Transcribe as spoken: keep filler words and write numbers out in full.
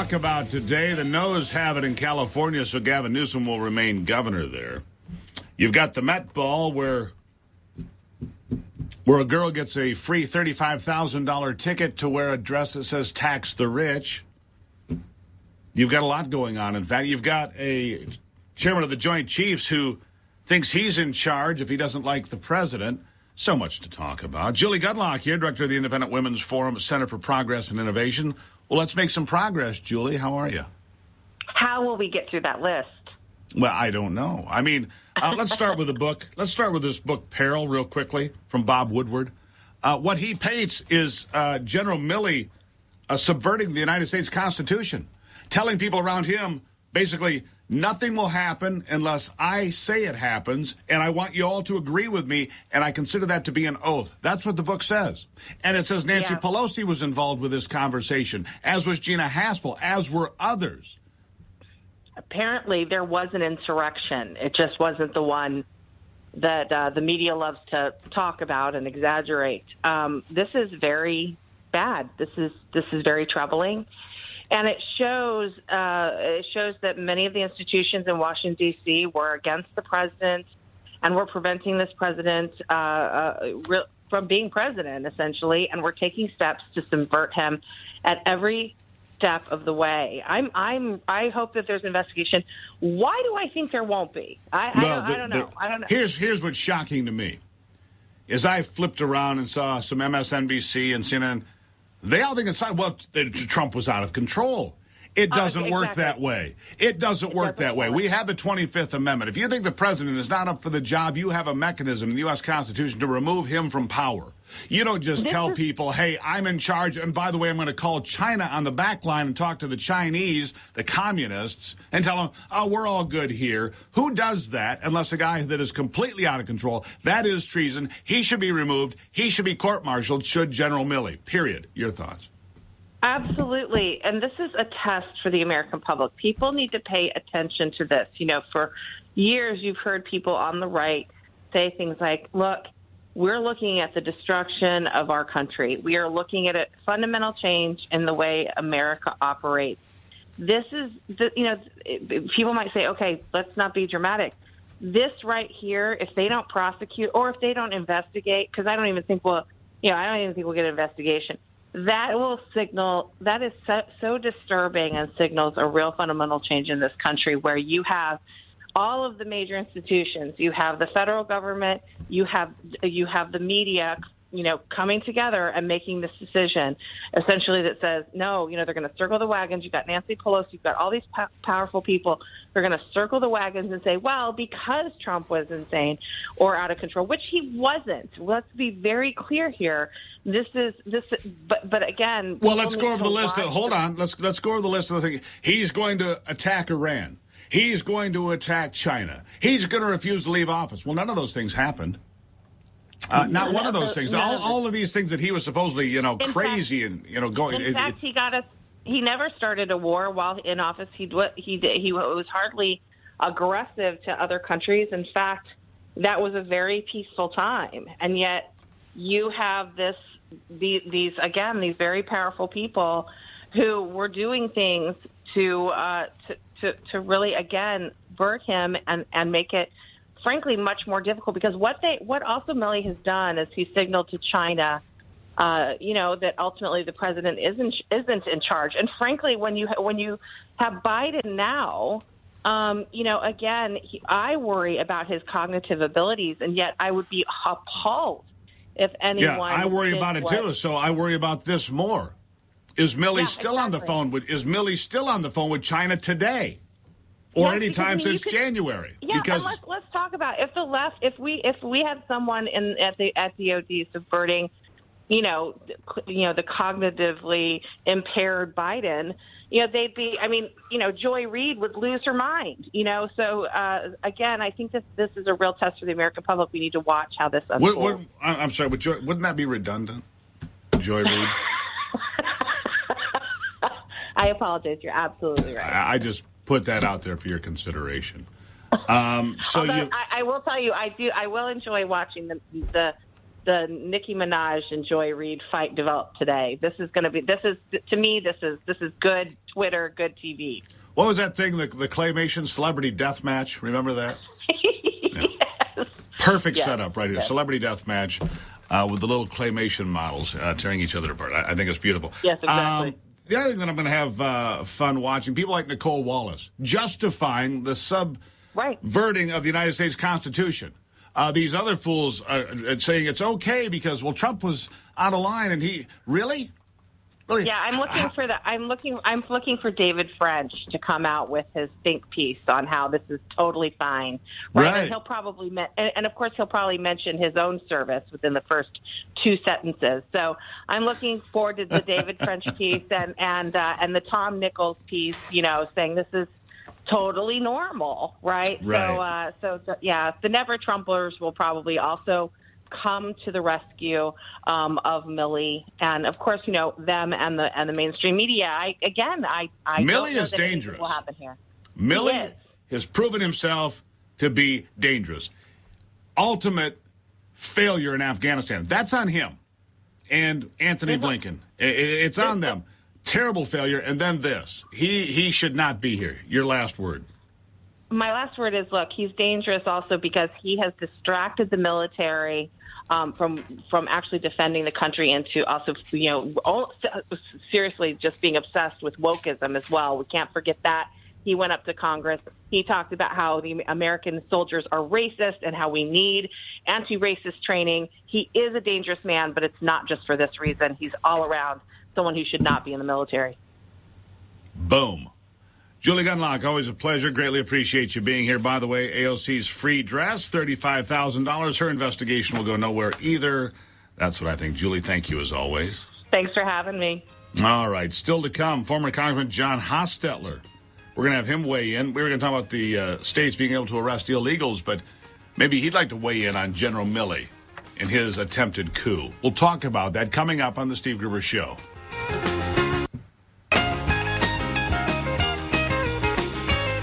talk about today. The no's have it in California, so Gavin Newsom will remain governor there. You've got the Met Ball where where a girl gets a free thirty-five thousand dollars ticket to wear a dress that says tax the rich. You've got a lot going on. In fact, you've got a chairman of the Joint Chiefs who thinks he's in charge if he doesn't like the president. So much to talk about. Julie Gudlock here, director of the Independent Women's Forum, Center for Progress and Innovation. Well, let's make some progress, Julie. How are you? How will we get through that list? Well, I don't know. I mean, uh, let's start with the book. Let's start with this book, Peril, real quickly, from Bob Woodward. Uh, what he paints is uh, General Milley uh, subverting the United States Constitution, telling people around him, basically, nothing will happen unless I say it happens, and I want you all to agree with me, and I consider that to be an oath. That's what the book says. And it says Nancy yeah. Pelosi was involved with this conversation, as was Gina Haspel, as were others. Apparently, there was an insurrection. It just wasn't the one that uh, the media loves to talk about and exaggerate. Um, this is very bad. This is this is very troubling. And it shows uh, it shows that many of the institutions in Washington, D C were against the president and were preventing this president uh, uh, re- from being president, essentially, and were taking steps to subvert him at every step of the way. I'm, I'm, I hope that there's an investigation. Why do I think there won't be? I, I, well, don't, the, I don't know. The, I don't know. Here's, here's what's shocking to me. Is I flipped around and saw some M S N B C and C N N. They all think it's fine. Well, Trump was out of control. It doesn't uh, exactly. work that way. It doesn't it work doesn't that way. Work. We have the twenty-fifth Amendment. If you think the president is not up for the job, you have a mechanism in the U S Constitution to remove him from power. You don't just this tell is- people, hey, I'm in charge, and by the way, I'm going to call China on the back line and talk to the Chinese, the communists, and tell them, oh, we're all good here. Who does that unless a guy that is completely out of control? That is treason. He should be removed. He should be court-martialed, should General Milley. Period. Your thoughts? Absolutely. And this is a test for the American public. People need to pay attention to this. You know, for years you've heard people on the right say things like, look, we're looking at the destruction of our country. We are looking at a fundamental change in the way America operates. This is, the, you know, people might say, okay, let's not be dramatic. This right here, if they don't prosecute or if they don't investigate, because I don't even think we'll, you know, I don't even think we'll get an investigation. That will signal, that is so, so disturbing and signals a real fundamental change in this country where you have all of the major institutions. You have the federal government, you have you have the media, you know, coming together and making this decision, essentially that says, no, you know, they're going to circle the wagons. You've got Nancy Pelosi, you've got all these po- powerful people who are going to circle the wagons and say, well, because Trump was insane or out of control, which he wasn't. Let's be very clear here. This is this, but but again. Well, let's go over the list. Of, hold on. Let's let's go over the list of the things. He's going to attack Iran. He's going to attack China. He's going to refuse to leave office. Well, none of those things happened. Uh, not one of those things. All, all of these things that he was supposedly, you know, crazy and, you know, going. In fact, he got us. He never started a war while in office. He he he was hardly aggressive to other countries. In fact, that was a very peaceful time. And yet, you have this these, these again these very powerful people who were doing things to uh, to, to to really again burn him and and make it, frankly, much more difficult, because what they what also Milley has done is he signaled to China, uh, you know, that ultimately the president isn't isn't in charge. And frankly, when you when you have Biden now, um, you know, again, he, I worry about his cognitive abilities, and yet I would be appalled if anyone. Yeah, I worry about it what, too. So I worry about this more. Is Milley yeah, still exactly. on the phone with? Is Milley still on the phone with China today? Or yes, any time I mean, since could, January. Yeah, because and let's, let's talk about if the left, if we if we had someone in at the at D O D subverting, you know, you know, the cognitively impaired Biden, you know, they'd be. I mean, you know, Joy Reid would lose her mind. You know, so uh, again, I think this this is a real test for the American public. We need to watch how this unfolds. What, what, I'm sorry, but Joy, wouldn't that be redundant, Joy Reid? I apologize. You're absolutely right. I, I just put that out there for your consideration. Um, so Although you, I, I will tell you, I do. I will enjoy watching the the the Nicki Minaj and Joy Reid fight developed today. This is going to be, this is, to me, this is this is good Twitter, good T V. What was that thing, the, the claymation celebrity death match? Remember that? Yes. Yeah. Perfect yes. setup right here. Yes. Celebrity death match uh, with the little claymation models uh, tearing each other apart. I, I think it's beautiful. Yes, exactly. Um, the other thing that I'm going to have uh, fun watching, people like Nicole Wallace justifying the subverting right. of the United States Constitution. Uh, these other fools are saying it's okay because, well, Trump was out of line and he really, really. Yeah, I'm looking for the. I'm looking. I'm looking for David French to come out with his think piece on how this is totally fine. Right. right. And he'll probably, me- and, and of course, he'll probably mention his own service within the first two sentences. So I'm looking forward to the David French piece and and uh, and the Tom Nichols piece. You know, saying this is totally normal, right? Right. So, uh, so yeah, the Never Trumpers will probably also come to the rescue um, of Milley, and of course, you know them and the and the mainstream media. I again, I, I Milley don't know is that dangerous. Will happen here. Milley has proven himself to be dangerous. Ultimate failure in Afghanistan. That's on him and Anthony Mm-hmm. Blinken. It's on them. Terrible failure, and then this. He he should not be here. Your last word. My last word is, look, he's dangerous also because he has distracted the military um, from from actually defending the country into also, you know, all, seriously just being obsessed with wokeism as well. We can't forget that. He went up to Congress. He talked about how the American soldiers are racist and how we need anti-racist training. He is a dangerous man, but it's not just for this reason. He's all around someone who should not be in the military. Boom. Julie Gunlock, always a pleasure. Greatly appreciate you being here. By the way, A O C's free dress, thirty-five thousand dollars. Her investigation will go nowhere either. That's what I think. Julie, thank you as always. Thanks for having me. All right. Still to come, former Congressman John Hostetler. We're going to have him weigh in. We were going to talk about the uh, states being able to arrest illegals, but maybe he'd like to weigh in on General Milley and his attempted coup. We'll talk about that coming up on the Steve Gruber Show.